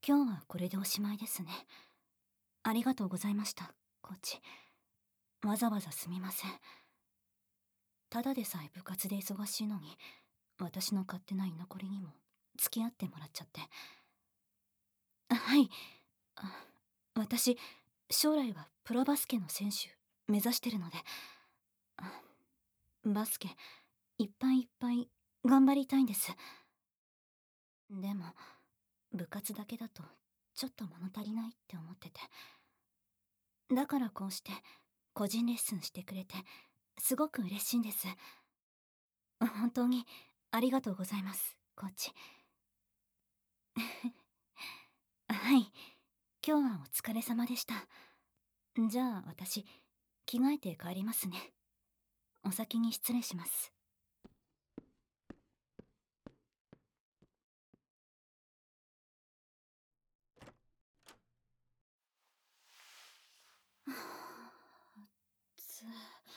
今日はこれでおしまいですね。ありがとうございました、コーチ。わざわざすみません。ただでさえ部活で忙しいのに、私の勝手な居残りにも付き合ってもらっちゃって。はい。あ私、将来はプロバスケの選手目指してるので、あバスケいっぱいいっぱい頑張りたいんです。でも、部活だけだとちょっと物足りないって思ってて。だからこうして個人レッスンしてくれてすごく嬉しいんです。本当にありがとうございます、コーチ。はい、今日はお疲れ様でした。じゃあ私、着替えて帰りますね。お先に失礼します。つ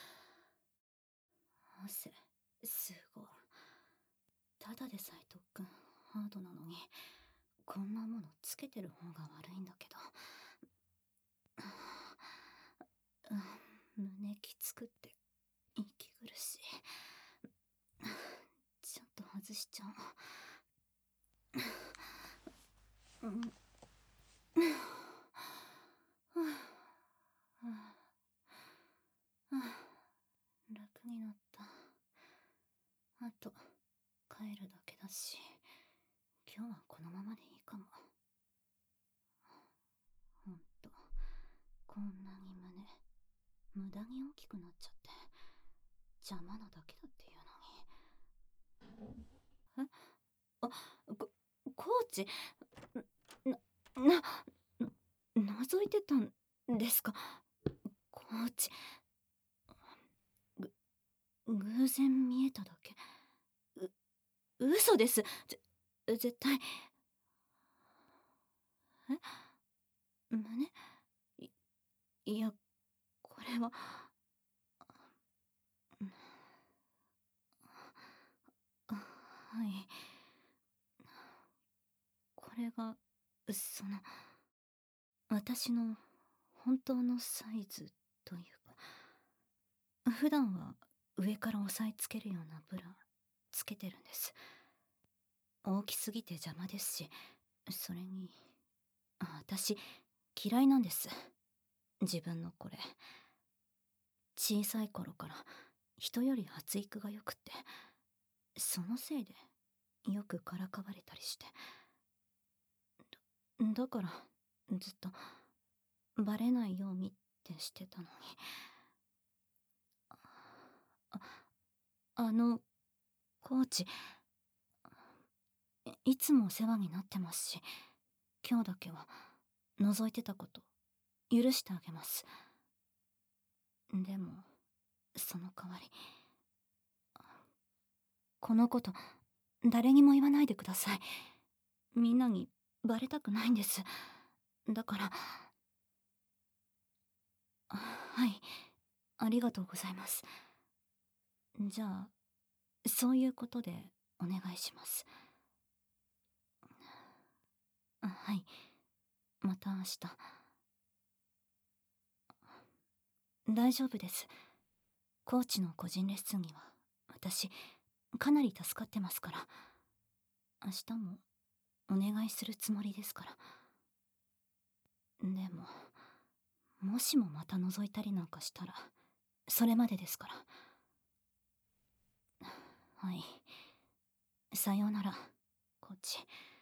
汗すごい。ただでさえ特訓ハードなのに、こんなものつけてる方が悪いんだけど。胸きつくって息苦しい。ちょっと外しちゃう。楽になった。あと帰るだけだし、今日はこのままでいいかも。ほんと、こんなに無駄に大きくなっちゃって邪魔なだけだっていうのに。えあこコーチ、な覗いてたんですか？コーチ、偶然見えただけ。嘘です。絶対。胸、いいや、これは。はい、これが私の本当のサイズというか、普段は上から押さえつけるようなブラつけてるんです。大きすぎて邪魔ですし、それに私嫌いなんです、自分のこれ。小さい頃から人より発育が良くって、そのせいでよくからかわれたりして。だからずっとバレないようにってしてたのに。あコーチ、いつもお世話になってますし、今日だけは覗いてたこと許してあげます。でもその代わり、このこと誰にも言わないでください。みんなにバレたくないんです。だから。はい、ありがとうございます。じゃあそういうことでお願いします。はい、また明日。大丈夫です。コーチの個人レッスンには私かなり助かってますから。明日もお願いするつもりですから。でももしもまた覗いたりなんかしたらそれまでですから。はい、さようならコーチ。